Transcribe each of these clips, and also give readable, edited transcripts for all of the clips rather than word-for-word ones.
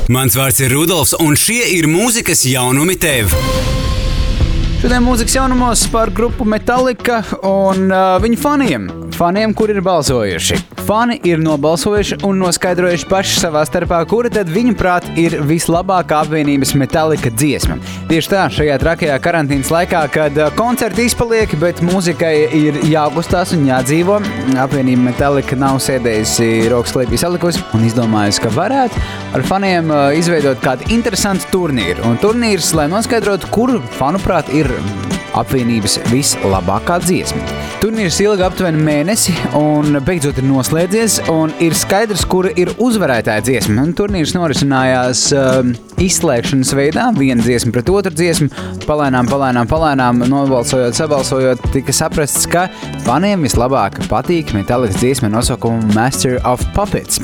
Mans vārds ir Rudolfs, un šie ir mūzikas jaunumi tev. Šodien mūzikas jaunumos par grupu Metallica un viņu faniem. Faniem, kuri ir balsojuši. Fani ir nobalsojuši un noskaidrojuši paši savā starpā, kura tad viņuprāt ir vislabākā apvienības Metallica dziesma. Tieši tā, šajā trakajā karantīnas laikā, kad koncerti izpaliek, bet mūzikai ir jāgustās un jādzīvo, apvienība Metallica nav sēdējusi rokas klēpī salikusi un izdomājusi, ka varētu ar faniem izveidot kādu interesantu turnīru. Un turnīrs, lai noskaidrotu, kur fanuprāt ir apvienības vislabākā dziesma. Turnīrs ilga aptuveni mēnesi un beidzot ir noslēdzies un ir skaidrs, kura ir uzvarētāja dziesma. Un turnīrs norisinājās izslēgšanas veidā, viena dziesma pret otru dziesmu, palēnām, nobalsojot, sabalsojot, tika saprasts, ka faniem vislabāk patīk Metallica dziesma nosaukumu Master of Puppets.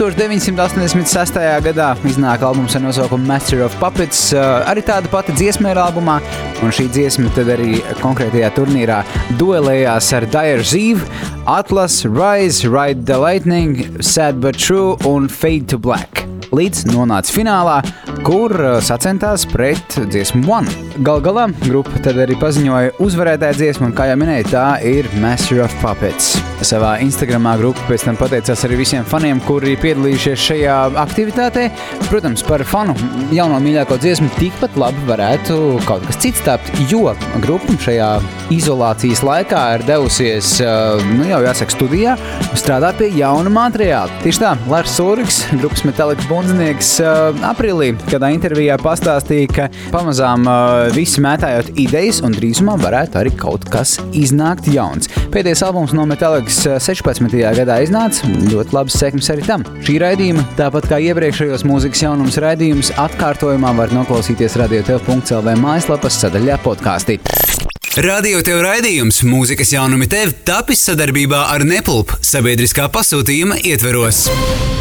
1986. gadā iznāk albums ar nosaukumu Master of Puppets, arī tāda pati dziesma ir albumā, un šī dziesma tad arī konkrētajā turnīrā duelējās ar Dire Zīvu, Atlas, Rise, Ride the Lightning, Sad But True un Fade to Black. Līdz nonāca finālā, kur sacentās pret dziesmu One. Galā grupa tad arī paziņoja uzvarētāju dziesmu, un kā jau minēju, tā ir Master of Puppets. Savā Instagramā grupa pēc tam pateicās arī visiem faniem, kuri piedalījušies šajā aktivitātē. Protams, par fanu jauno mīļāko dziesmu tikpat labi varētu kaut kas cits tapt, jo grupa šajā izolācijas laikā ir devusies, jau jāsaka, studijā strādā pie jauna materiāla. Tieši tā, Lars Ulrichs, grupas Metallica bundzinieks, aprīlī, kādā intervijā pastāstīja, ka pamazām visi mētājot idejas un drīzumā varētu arī kaut kas iznākt jauns. Pēdējais albums no Metallica 16. gadā iznāca, ļoti labs sekmes arī tam. Šī raidījuma, tāpat kā iepriekšējos mūzikas jaunums raidījumus, atkārtojumā var noklausīties radiotev.lv mājaslapas sadaļā podkāstī. Radio Tev raidījums Mūzikas jaunumi tev tapis sadarbībā ar Nepulp sabiedriskā pasūtījuma ietveros.